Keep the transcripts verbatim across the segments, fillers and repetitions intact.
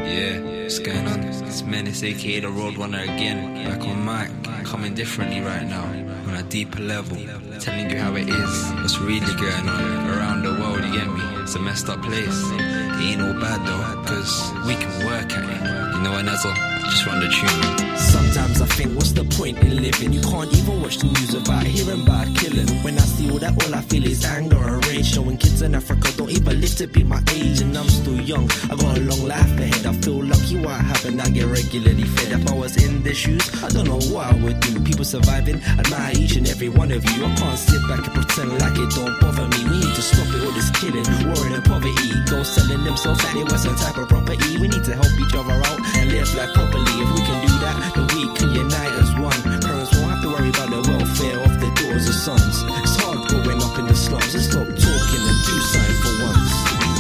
Yeah, what's going on? It's Menace, aka the Road Runner again. Back on mic, coming differently right now, on a deeper level, telling you how it is, what's really going on around the world, you get me? It's a messed up place. It ain't all bad though, cause we can work at it. You know what, Nazzle? Just run the tune. Sometimes I think, what's the point in living? You can't even watch the news about hearing about killing. When I see all that, all I feel is anger and rage. Showing kids in Africa don't even live to be my age, and I'm still young. I got a long life ahead. I feel lucky what happened. I get regularly fed. If I was in their shoes, I don't know what I would do. People surviving, admire each and every one of you. I can't sit back and pretend like it don't bother me. We need to stop it, all this killing, war and poverty. Go selling themselves like they were some type of property. We need to help each other out and live life properly. If we can do that, then we can unite as one. Parents won't have to worry about the welfare of their daughters or sons. It's hard growing up in the slums. Let's stop talking and do something for once.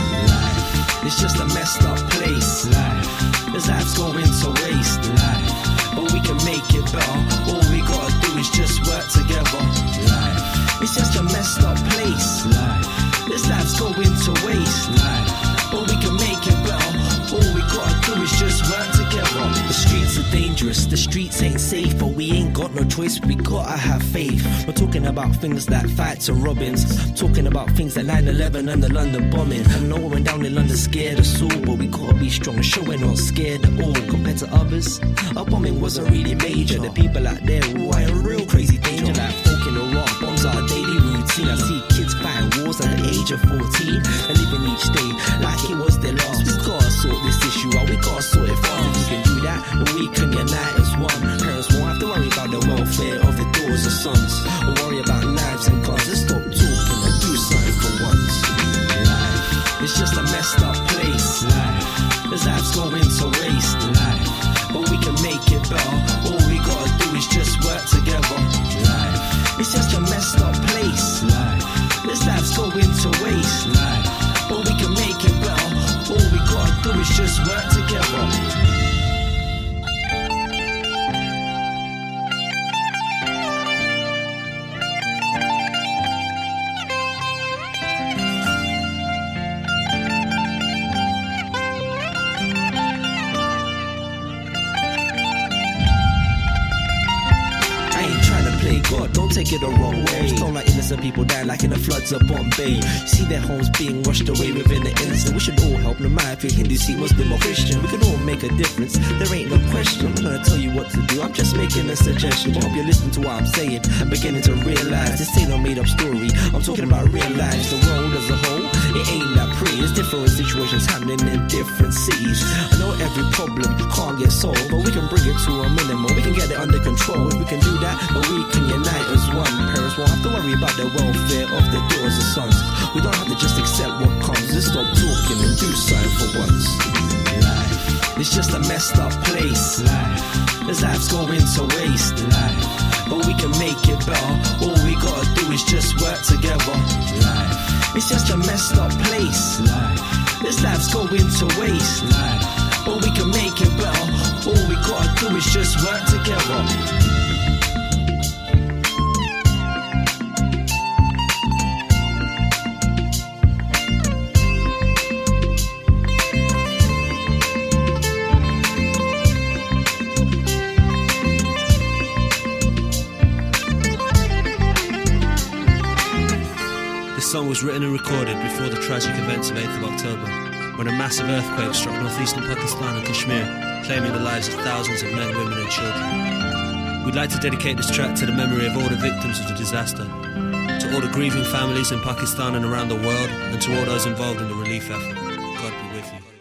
Life, it's just a messed up place. Life, this life's going to waste. Life, but we can make it better. All we gotta do is just work together. Life, it's just a messed up place. Life, this life's going to waste. Life, but we can make it better. All we gotta do is just work together. The streets are dangerous, the streets ain't safe, but we ain't got no choice, we gotta have faith. We're talking about things like fights and robins, talking about things like nine eleven and the London bombing. I know when down in London scared us all, but we gotta be strong and show we're not scared at all. Compared to others, our bombing wasn't really major. The people out there who are in real crazy danger, like folk in Iraq, bombs are a daily routine. I see kids fighting wars at the age of fourteen and living each day like it was their last. We gotta sort this issue out, we gotta sort it fast. If we can do that, then we can unite as one. Parents won't have to worry about the welfare of their daughters or sons, or worry about knives and guns. Let's stop talking and do something for once. Life, it's just a messed up place. Life, this life's going to waste. Life, but we can make it better. All we gotta do is just work together. Life, it's just a messed up place. Life, this life's going to waste. Life, but we can make it better. All we gotta do is just work together. God, don't take it the wrong way. Don't like innocent people die like in the floods of Bombay. See their homes being washed away within the instant. We should all help, no matter if you're Hindu, Sikh, Muslim or Christian. We can all make a difference, there ain't no question. I'm not gonna tell you what to do, I'm just making a suggestion. I hope you're listening to what I'm saying and beginning to realize this ain't no made up story. I'm talking about real lives, the world as a whole. It ain't that pretty, there's different situations happening in different cities. I know every problem can't get solved, but we can bring it to a minimum. We can get it under control. If we can do that, then we can unite as one. Parents won't have to worry about the welfare of their daughters or sons. We don't have to just accept what comes. Let's stop talking and do something for once. Life, it's just a messed up place. Life, this life's going to waste. Life, but we can make it better. All we gotta do is just work together. Life, it's just a messed up place. Life, this life's going to waste. Life, but we can make it better. All we gotta do is just work together. This song was written and recorded before the tragic events of eighth of October, when a massive earthquake struck northeastern Pakistan and Kashmir, claiming the lives of thousands of men, women and children. We'd like to dedicate this track to the memory of all the victims of the disaster, to all the grieving families in Pakistan and around the world, and to all those involved in the relief effort. God be with you.